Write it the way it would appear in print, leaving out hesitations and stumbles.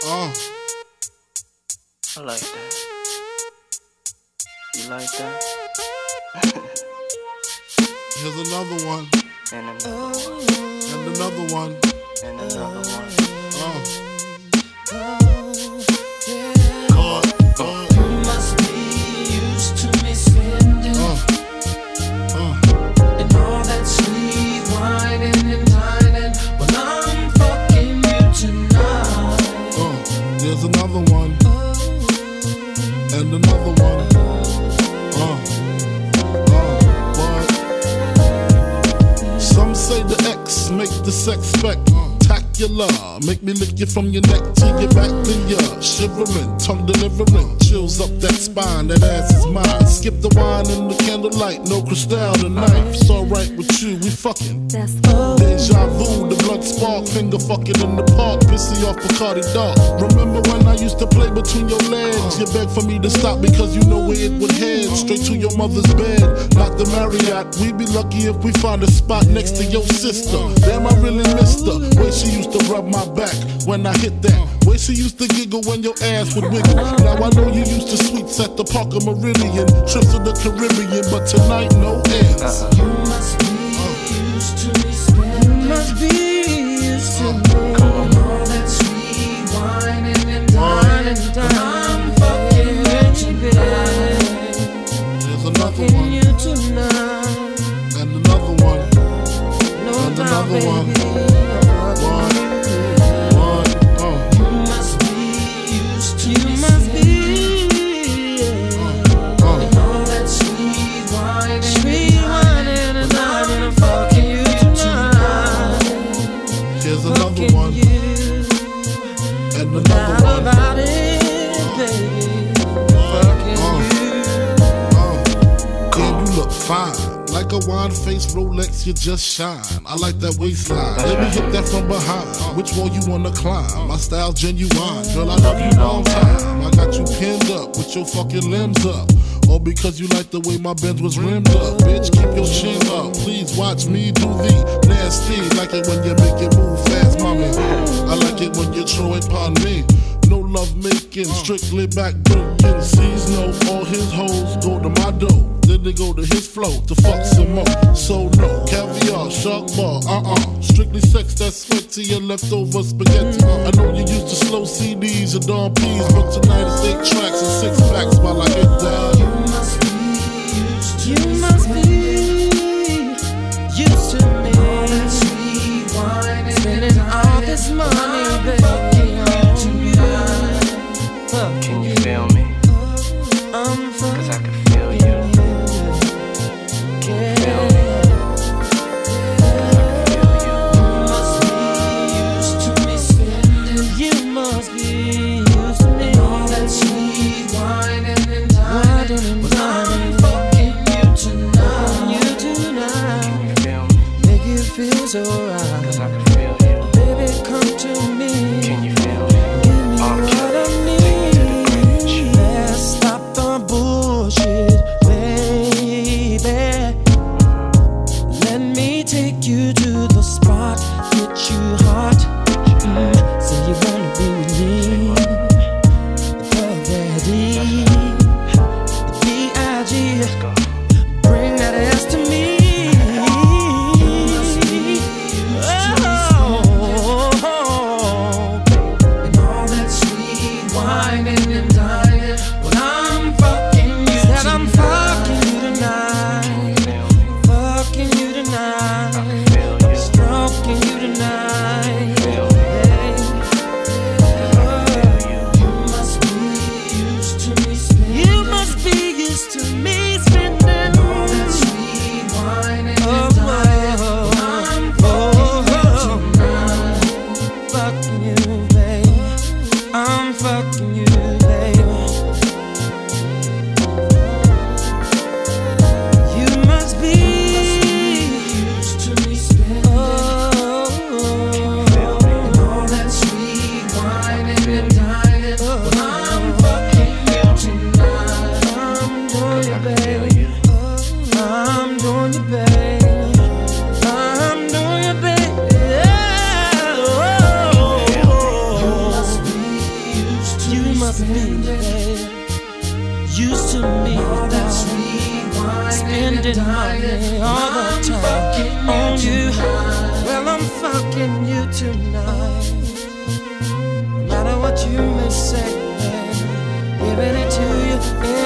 I like that. You like that? Here's another one. And another one. And another one. And another one. You must be used to me spending and all that sweet whining and dining when I'm fucking you tonight. There's another one. And another one. What? Some say the X make the sex spectacular. Make me lick you from your neck to your back to your shivering, tongue delivering, chills up that spine. That ass is mine. Skip the wine and the candlelight, no crystal tonight. It's alright with you, we fucking. Deja vu, the blood spark, finger fucking in the park, pissy off Bacardi Dark. Remember when I used to play between your legs? You begged for me to stop because you know where it would head. Straight to your mother's bed, not the Marriott. We'd be lucky if we find a spot next to your sister. Damn, I really missed her. Way she used to rub my back when I hit that. Way she used to giggle when your ass would wiggle. Now I know you used to sweets at the Parker Meridian, trips to the Caribbean, but tonight no ends. You must be used to me spending. You must be used to me. All that sweet whining and dining when I'm fucking you tonight. There's another one. You tonight. And another one. No And doubt, another baby. one. You must be used to me. You must be. And all that sweet whining and dining I'm fucking you tonight. Here's another one. And Not another one. about it, baby. Fucking you. Yeah, you look fine. Like a wine-faced Rolex, you just shine. I like that waistline. Let me hit that from behind. Which wall you wanna climb? My style genuine. Girl, I love you long time. I got you pinned up with your fucking limbs up. All because you like the way my Benz was rimmed up. Bitch, keep your chin up. Please watch me do the nasty. Like it when you make it move fast, mommy. I like it when you throw it upon me. No love making, strictly back bringing. Sees no, all his hoes go to my dough. Then they go to his flow to fuck some more. So no, caviar, shark bar, strictly sex that's sweat to your leftover spaghetti. I know you used to slow CDs and Don P's, but tonight it's 8 tracks and 6 packs while I hit that. You must be used to me. You must be used to me. All that sweet wine spending all this money, baby. Can you feel me? Cause I can feel you. Can you feel me? Cause I can feel you. You must be used to me. All that sweet whining and dining when I'm fucking you tonight. Can you feel me? Make it feel so right. Cause I can feel you. Baby, come to me. Can you feel me? Give me I'll what kill I you. need. Take you to the bridge. Let's stop the bullshit, baby. Let me take you to the spot, get you hot. Say you wanna be with me. Already. B.I.G. Let's go. Bring that ass to me. Oh, money all the time on you. Well, I'm fucking you tonight. No matter what you may say, giving it to you.